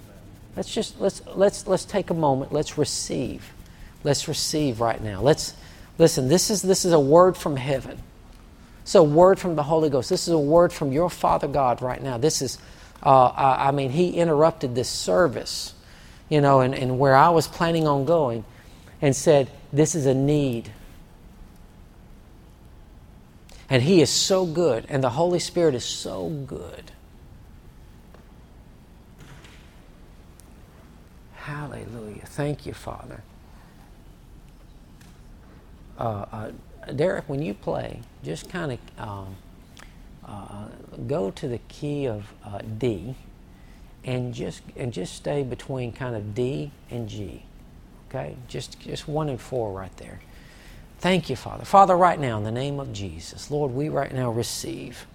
Let's take a moment. Let's receive. Let's receive right now. Listen. This is a word from heaven. It's a word from the Holy Ghost. This is a word from your Father God right now. This is, He interrupted this service, and where I was planning on going, and said, this is a need. And He is so good, and the Holy Spirit is so good. Hallelujah. Thank you, Father. Derek, when you play, just kind of go to the key of D, and just stay between kind of D and G. Okay, just 1 and 4 right there. Thank you, Father. Father, right now in the name of Jesus, Lord, we right now receive.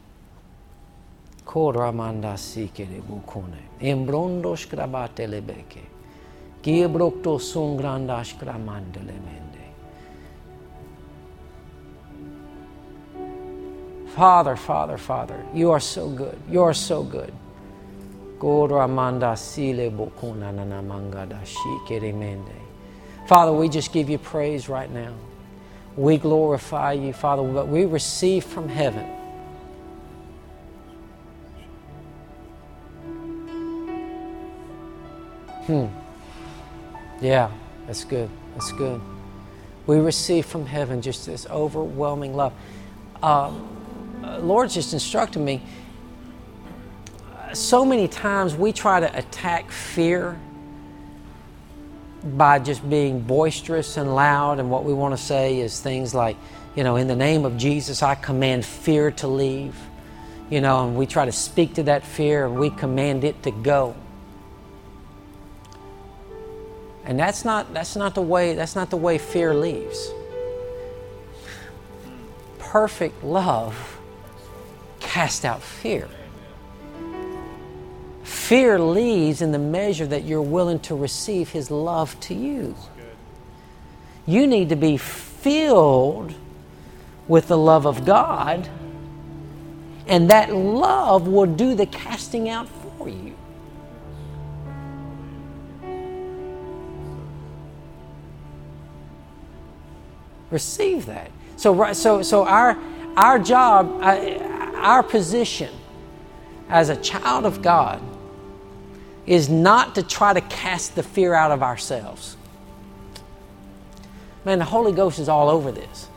Father, Father, Father, you are so good. You are so good. Father, we just give you praise right now. We glorify you, Father, but we receive from heaven. Yeah, that's good. That's good. We receive from heaven just this overwhelming love. Lord's just instructed me. So many times we try to attack fear by just being boisterous and loud, and what we want to say is things like, in the name of Jesus, I command fear to leave. And we try to speak to that fear and we command it to go. And that's not the way fear leaves. Perfect love casts out fear. Fear leaves in the measure that you're willing to receive His love to you. You need to be filled with the love of God, and that love will do the casting out for you. Receive that. So our job, our position as a child of God is not to try to cast the fear out of ourselves. Man, the Holy Ghost is all over this.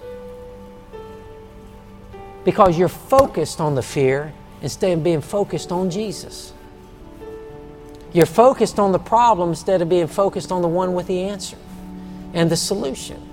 Because you're focused on the fear instead of being focused on Jesus. You're focused on the problem instead of being focused on the one with the answer and the solution.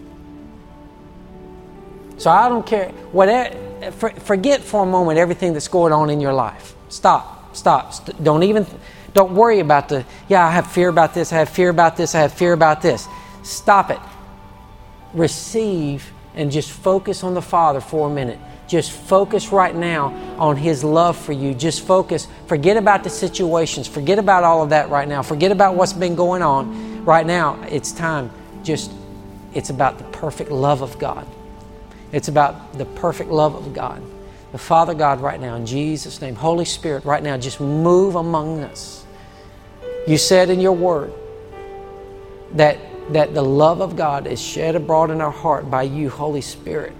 So I don't care. Forget for a moment everything that's going on in your life. Stop. Don't worry about I have fear about this, I have fear about this, I have fear about this. Stop it. Receive and just focus on the Father for a minute. Just focus right now on His love for you. Just focus. Forget about the situations. Forget about all of that right now. Forget about what's been going on. Right now, it's time. It's about the perfect love of God. It's about the perfect love of God. The Father God right now, in Jesus' name, Holy Spirit right now, just move among us. You said in your word that the love of God is shed abroad in our heart by you, Holy Spirit.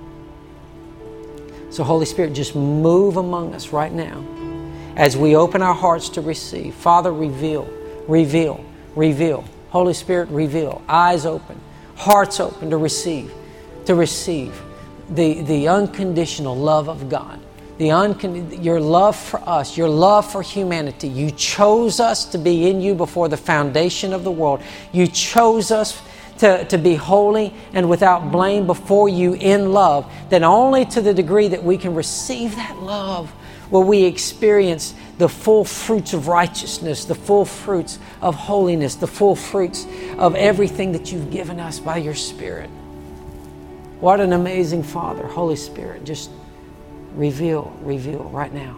So Holy Spirit, just move among us right now as we open our hearts to receive. Father, reveal. Holy Spirit, reveal. Eyes open, hearts open to receive the unconditional love of God, your love for us, your love for humanity. You chose us to be in you before the foundation of the world. You chose us to be holy and without blame before you in love, that only to the degree that we can receive that love will we experience the full fruits of righteousness, the full fruits of holiness, the full fruits of everything that you've given us by your Spirit. What an amazing Father. Holy Spirit, just reveal right now.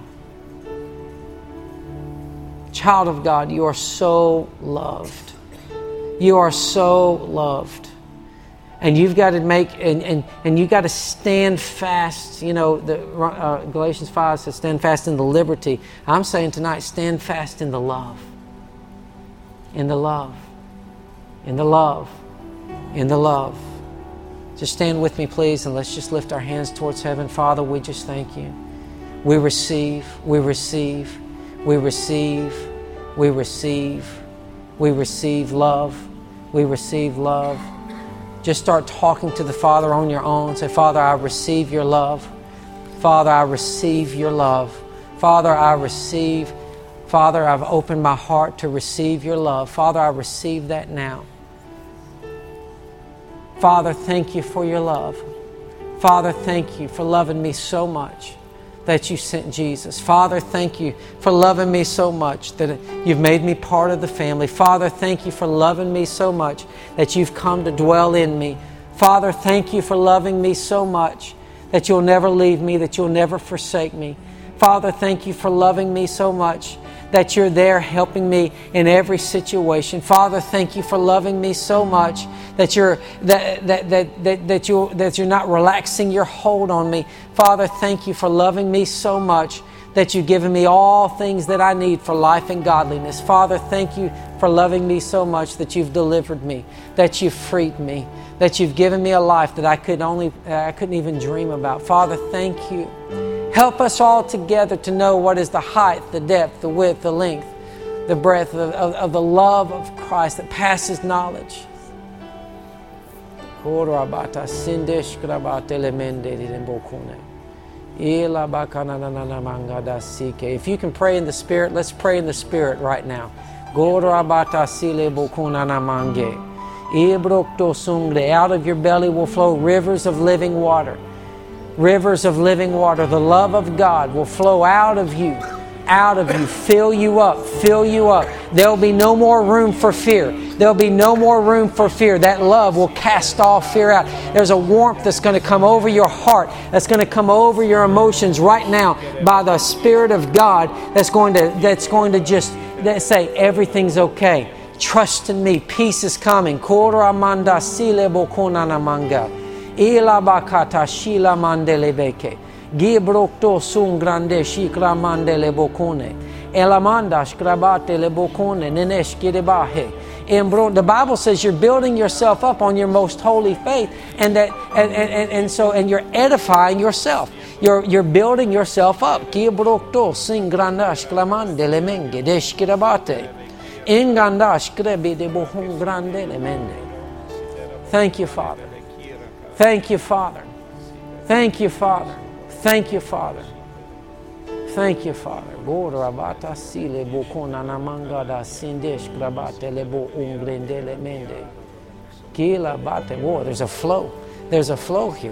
Child of God, you are so loved. You are so loved. And you've got to and you've got to stand fast. Galatians 5 says stand fast in the liberty. I'm saying tonight, stand fast in the love. In the love. In the love. In the love. Just stand with me, please, and let's just lift our hands towards heaven. Father, we just thank you. We receive love. We receive love. Just start talking to the Father on your own. Say, Father, I receive your love. Father, I receive your love. Father, Father, I've opened my heart to receive your love. Father, I receive that now. Father, thank you for your love. Father, thank you for loving me so much that you sent Jesus. Father, thank you for loving me so much that you've made me part of the family. Father, thank you for loving me so much that you've come to dwell in me. Father, thank you for loving me so much that you'll never leave me, that you'll never forsake me. Father, thank you for loving me so much that you're there helping me in every situation. Father, thank you for loving me so much that you're not relaxing your hold on me. Father, thank you for loving me so much that you've given me all things that I need for life and godliness. Father, thank you for loving me so much that you've delivered me, that you've freed me, that you've given me a life that I couldn't even dream about. Father, thank you. Help us all together to know what is the height, the depth, the width, the length, the breadth of the love of Christ that passes knowledge. If you can pray in the Spirit, let's pray in the Spirit right now. Out of your belly will flow rivers of living water. Rivers of living water. The love of God will flow out of you, fill you up, fill you up. There'll be no more room for fear. There'll be no more room for fear. That love will cast all fear out. There's a warmth that's going to come over your heart, that's going to come over your emotions right now by the Spirit of God that's going to just say, everything's okay. Trust in me. Peace is coming. Ila bakata shila mandelebeke. Gibrokto sun grande shikra mandele bokone. Elamanda shkrabate le bokone nenesh kirebahe. The Bible says you're building yourself up on your most holy faith, and you're edifying yourself. You're building yourself up. Gibrokto sin grandash klamandele menge deshkirabate. Ingandash krebi de bohun grandele mende. Thank you, Father. Thank you, Father. Thank you, Father. Thank you, Father. Thank you, Father. There's a flow. There's a flow here.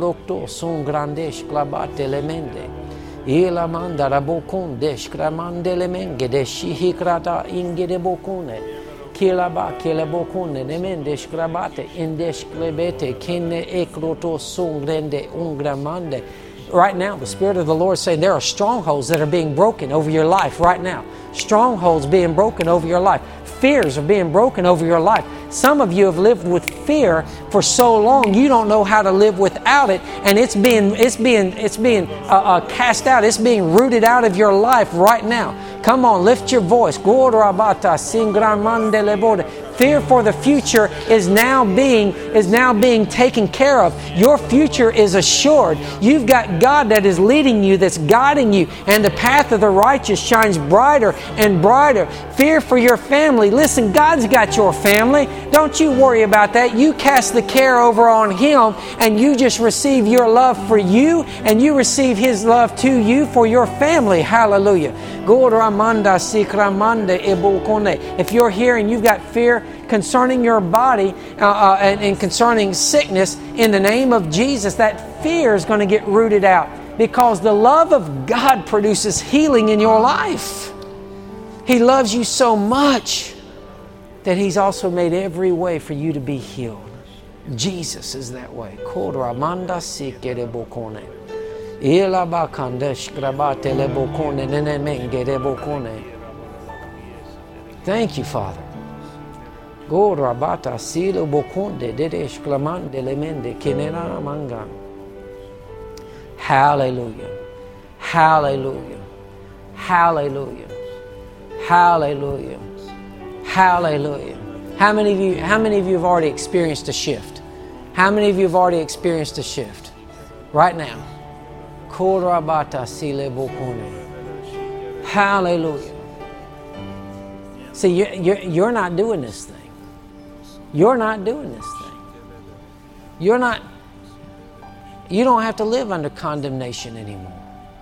Kilaba kelebokune nemendesh grabate indesh klebete kenne ekroto sungrende ungramande. Right now, the Spirit of the Lord is saying there are strongholds that are being broken over your life right now. Strongholds being broken over your life. Fears are being broken over your life. Some of you have lived with fear for so long you don't know how to live without it, and it's being cast out. It's being rooted out of your life right now. Come on, lift your voice. Fear for the future is now being taken care of. Your future is assured. You've got God that is leading you, that's guiding you, and the path of the righteous shines brighter and brighter. Fear for your family. Listen, God's got your family. Don't you worry about that. You cast the care over on Him, and you just receive your love for you, and you receive His love to you for your family. Hallelujah. If you're here and you've got fear concerning your body and concerning sickness, in the name of Jesus, that fear is going to get rooted out, because the love of God produces healing in your life. He loves you so much that He's also made every way for you to be healed. Jesus is that way. Thank you, Father. Hallelujah. Hallelujah. Hallelujah. Hallelujah. Hallelujah. How many of you have already experienced a shift? How many of you have already experienced a shift? Right now. Hallelujah. See, you're not doing this thing. You're not doing this thing. You don't have to live under condemnation anymore.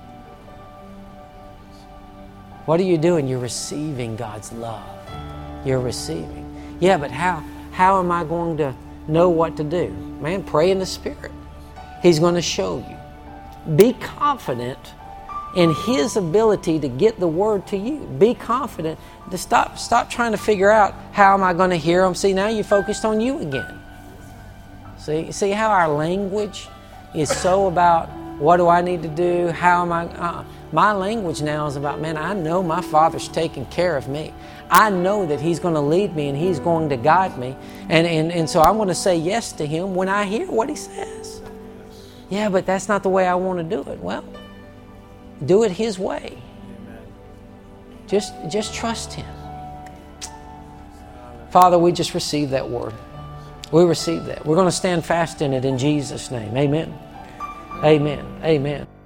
What are you doing? You're receiving God's love. You're receiving. Yeah, but how am I going to know what to do? Man, pray in the Spirit. He's going to show you. Be confident in His ability to get the Word to you. Be confident. To stop trying to figure out how am I going to hear Him. See, now you're focused on you again. See how our language is so about what do I need to do? How am I? My language now is about, man, I know my Father's taking care of me. I know that He's going to lead me and He's going to guide me. And so I'm going to say yes to Him when I hear what He says. Yeah, but that's not the way I want to do it. Well, do it His way. Just trust Him. Father, we just receive that word. We receive that. We're going to stand fast in it in Jesus' name. Amen. Amen. Amen.